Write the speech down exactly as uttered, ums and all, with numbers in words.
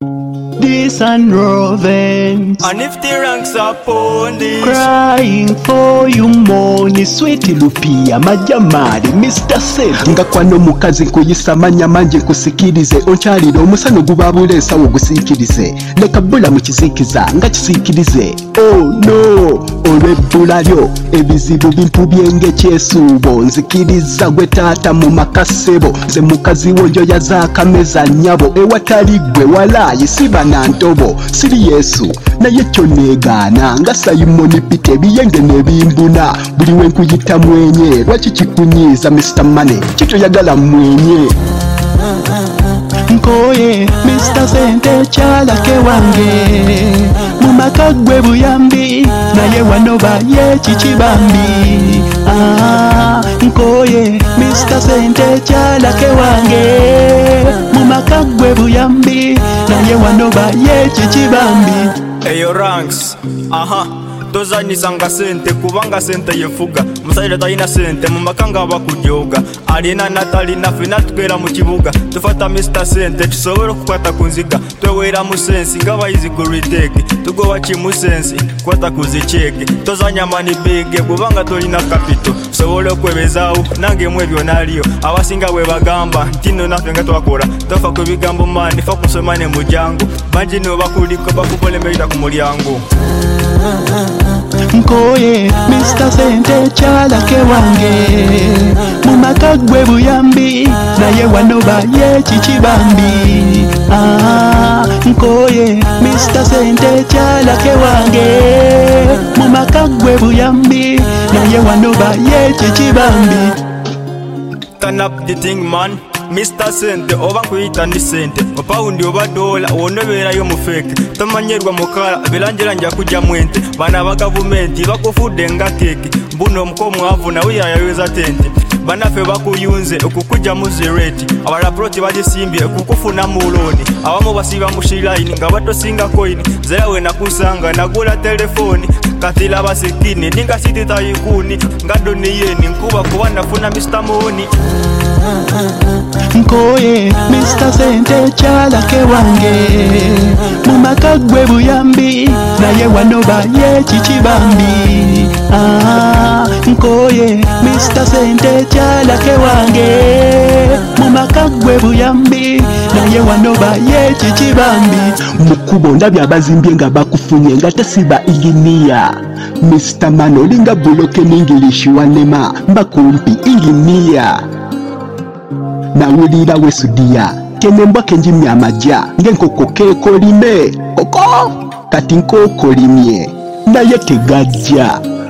This and Rovens, And if the ranks are ponies, crying for you money, sweet Lupia, Majamari, Mister Set. Nga kwano mukazi kuyisa manya manje kusikirize, onchalira omusano gubabule sawo gusikirize. Leka bula mukizikiza, nga kisikirize. Oh no, olwebbula lyo, ebizibu bimpu byenge kyesuubo, nzikiriza gwe taata mu makasebo, ze mukazi wo njo yazakameza nnyabo, ewatali gwe walayi siba na ntobo, siri Yesu naye kyo neegaana, nga Simoni Peter ebiyenge nebimbuna, buli we nkuyita mwenye, lwaki kikunyiiza Mister Money, kitoyagala mwenye. Nkoye Mister Sente kyalake wange, mumaka gwe buyambi, naye wano baye kikibambi. Ah, nkoye Mister Sente kyalake wange, mumaka gwe buyambi, naye wano baye kikibambi. eyo ranks, aha tozanyisanga sente kubanga sente yefuga, musaira talina sente mumakanga bakujooga, alina natalina fena tukera mu kibuga, tufata Mister Sente tusobole okukwata ku nziga, twewera mu sensi nga bayizi ku retake, tugoba kimu sensi kwata ku zicheke, tozanya mani big kubanga tolina capital, tusobole okwebezaawo nange mu ebyo naliyo, abasinga bwe bagamba ntino naffe nga twakola, tofa ku bigambo mani fa kusoma ne mujango, bangi no bakuliko bakupolemerera ku mulyango. Nkoye Mister Sente kyalake wange, mumaka gwe buyambi, naye wano baye kikibambi. Ah, nkoye Mister Sente kyalake wange, mumaka gwe buyambi, naye wano baye kikibambi. Turn up the thing man, Mister Sente oba nkuyita ndi sente, opawundi oba dola wonoberayo mu fake, tomanyerwa mukala bilangira nja kujja mwente, bana ba gavumenti bakufudde nga keke, mbuno omukomu avuna wiyayaweza tente, banafe bakuyunze okukujja mu zereti, abalaproti bagisimbye okukufuna mu loni, abamu basiba mu shiline nga batosinga coin, zerawe nakusanga nagula telefoni, katila basekini ninga siti tayikuni, nga doni yeni nkuba kuba nafuna Mister Money. Nkoye Mister Sente kyalake wange, mumaka gwe buyambi, naye wano baye kikibambi. Ah, nkoye Mister Sente kyalake wange, mumaka gwe buyambi, naye wano baye kikibambi. Mukubo ndabya abazimbye nga bakufunye nga tasiba inginiya, Mister Money olinga buloke n'English wanema, mbakumpi inginiya. Nawulira wesudia kenembwa kenjimye amaja ngenkoko keekolime koko kati nkokolimye naye tegajja.